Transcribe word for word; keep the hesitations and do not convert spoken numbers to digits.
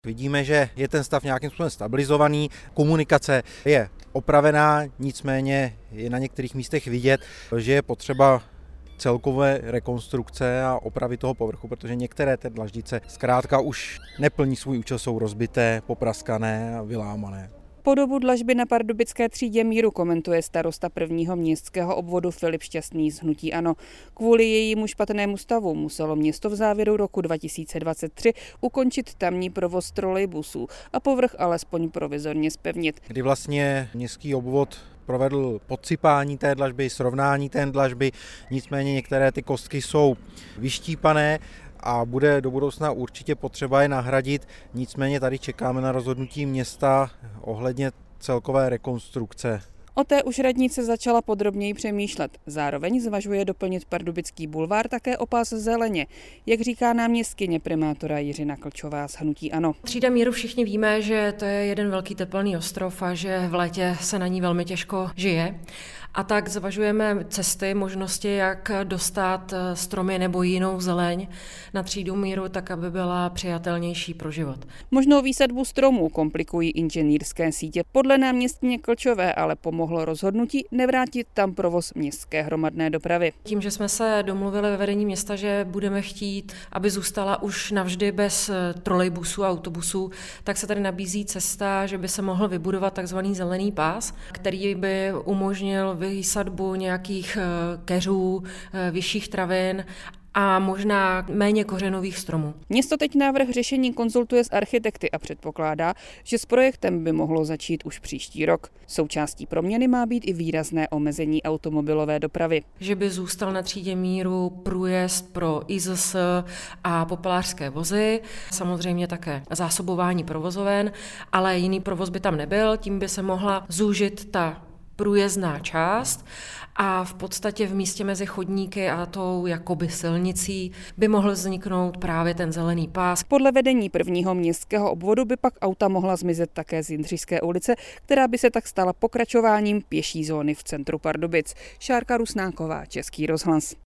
Vidíme, že je ten stav nějakým způsobem stabilizovaný, komunikace je opravená, nicméně je na některých místech vidět, že je potřeba celkové rekonstrukce a opravy toho povrchu, protože některé ty dlaždice zkrátka už neplní svůj účel, jsou rozbité, popraskané a vylámané. Podobu dlažby na pardubické třídě Míru komentuje starosta prvního městského obvodu Filip Šťastný z hnutí ANO. Kvůli jejímu špatnému stavu muselo město v závěru roku dva tisíce dvacet tři ukončit tamní provoz trolejbusů a povrch alespoň provizorně zpevnit. Kdy vlastně městský obvod provedl podsypání té dlažby, srovnání té dlažby, nicméně některé ty kostky jsou vyštípané a bude do budoucna určitě potřeba je nahradit, nicméně tady čekáme na rozhodnutí města ohledně celkové rekonstrukce. O té už radnice začala podrobněji přemýšlet. Zároveň zvažuje doplnit Pardubický bulvár také o pás zeleně, jak říká náměstkyně primátora Jiřina Klčová z hnutí ANO. Třída Míru všichni víme, že to je jeden velký tepelný ostrov a že v létě se na ní velmi těžko žije. A tak zvažujeme cesty, možnosti, jak dostat stromy nebo jinou zeleň na třídu Míru, tak aby byla přijatelnější pro život. Možnou výsadbu stromů komplikují inženýrské sítě. Podle náměstkyně Klčové ale pomohlo rozhodnutí nevrátit tam provoz městské hromadné dopravy. Tím, že jsme se domluvili ve vedení města, že budeme chtít, aby zůstala už navždy bez trolejbusů a autobusů, tak se tady nabízí cesta, že by se mohl vybudovat takzvaný zelený pás, který by umožnil výsadbu nějakých keřů, vyšších travin a možná méně kořenových stromů. Město teď návrh řešení konzultuje s architekty a předpokládá, že s projektem by mohlo začít už příští rok. Součástí proměny má být i výrazné omezení automobilové dopravy. Že by zůstal na třídě Míru průjezd pro I Z S a popelářské vozy, samozřejmě také zásobování provozoven, ale jiný provoz by tam nebyl, tím by se mohla zúžit ta průjezdná část a v podstatě v místě mezi chodníky a tou jakoby silnicí by mohl vzniknout právě ten zelený pás. Podle vedení prvního městského obvodu by pak auta mohla zmizet také z Jindřišské ulice, která by se tak stala pokračováním pěší zóny v centru Pardubic. Šárka Rusnáková, Český rozhlas.